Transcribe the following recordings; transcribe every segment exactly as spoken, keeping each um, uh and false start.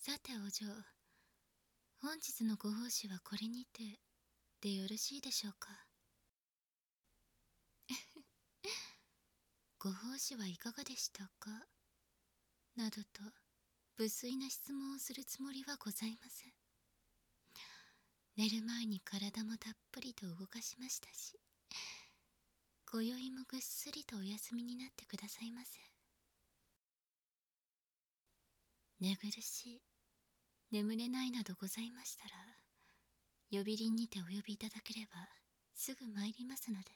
さてお嬢、本日のご奉仕はこれにてでよろしいでしょうか。ご奉仕はいかがでしたかなどと無粋な質問をするつもりはございません。寝る前に体もたっぷりと動かしましたし、今宵もぐっすりとお休みになってくださいませ。寝苦しい、眠れないなどございましたら、呼び鈴にてお呼びいただければすぐ参りますので。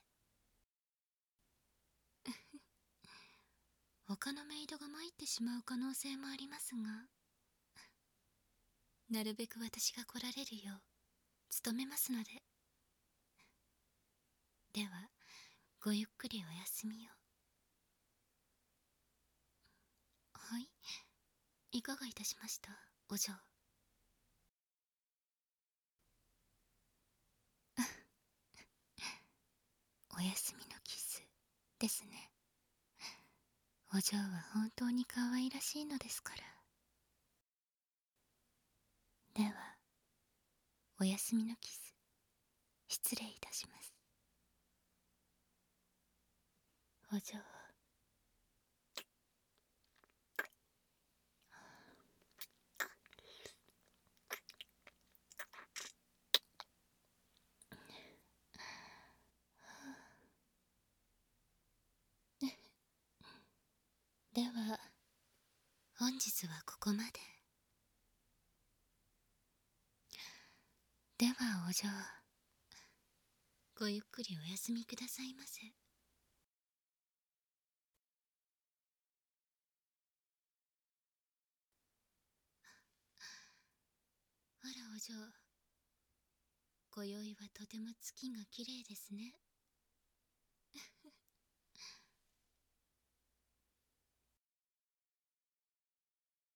他のメイドが参ってしまう可能性もありますが、なるべく私が来られるよう努めますので。ではごゆっくりお休みを。はい、いかがいたしましたお嬢。お休みのキスですね。お嬢は本当に可愛らしいのですから。ではお休みのキス失礼いたします。お嬢、では本日はここまで。ではお嬢、ごゆっくりお休みくださいませ。あらお嬢、今宵はとても月がきれいですね。